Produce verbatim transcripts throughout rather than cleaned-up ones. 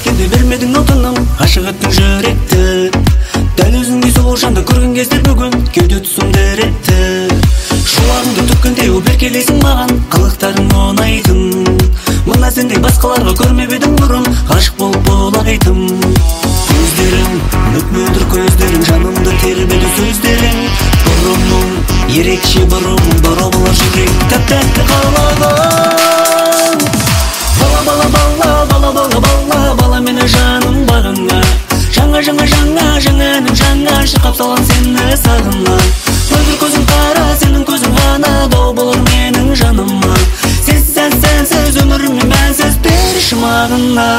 жеткенде бермедің алтыным, ашық еттің жүректі. Дәл өзіңдей сұлу жанды көрген кезде бүгін кеуде тұсым діретті. Шуағыңды төккенде о беркелейсің маған, қылықтарың ұнайтын. Мына сендей басқаларға көрмеп едім бұрын, ғашық болып болағайтын. Көздерің, мөп-мөлдір көздерің, жанымды тербеді сөздерің. Бұрымың, ерекше бұрым, бұрымлар жүрек тәп-тәтті қалаған. Бала, бала, бала, бала, бала, бала, бала мені жаным бағыңа. Жаңа, жаңа, жаңа, жаңа әнім жаңа, шырқап салам сені сағына. Мөлдір көзің қара, сенің көзің ғана, дау болар менің жаныма. Сенсіз, сән, сәнсіз, өміріммен мәнсіз, берші мағына.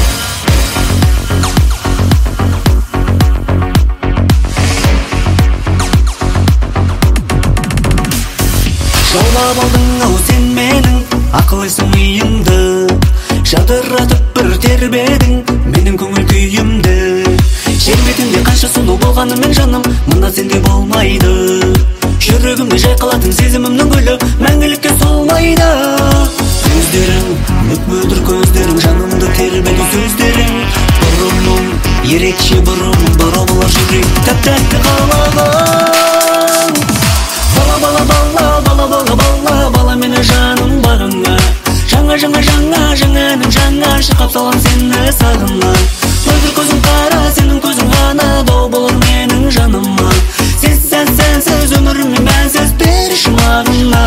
Жаулап алдың ау сен менің ақыл-есім миымды, жадыратып бір тербедің менің көңіл күйімді. Жер бетінде қанша сұлу болғанымен жаным, мына сенде болмайды. Жүрегімде жайқалатын сезімімнің гүлі мәңгілікке солмайды. Көздерің, мөп-мөлдір көздерің, жанымды тербеді сөздерің. Бұрымың, ерекше бұрым, бұрымлар жүрек тәп-тәтті қалаған. Бала, бала, бала, бала, бала, бала, бала мені жаным бағыңа. Жаңа, жаңа, жаңа, жаңа әнім жаңа, шырқап салам сені сағына. Мөлдір көзің қара, сенің көзің ғана, дау болар менің жаныма. Сенсіз, сән, сәнсіз, өміріммен мәнсіз, берші мағына.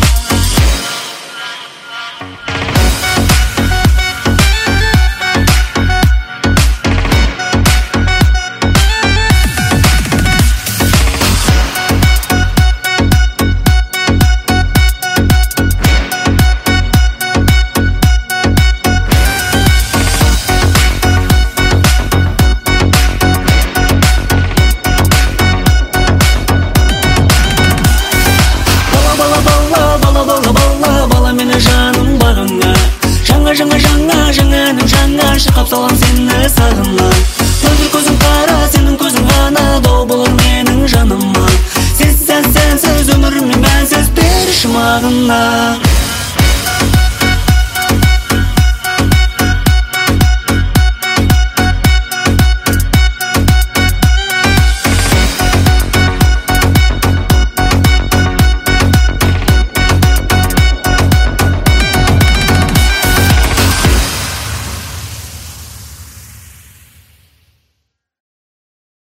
Жаңа, жаңа, жаңа әнім жаңа, шырқап салам сені сағына. Мөлдір көзің қара, сенің көзің ғана, дау болар менің жаныма. Сенсіз, сән, сәнсіз, өміріммен мәнсіз, берші мағына.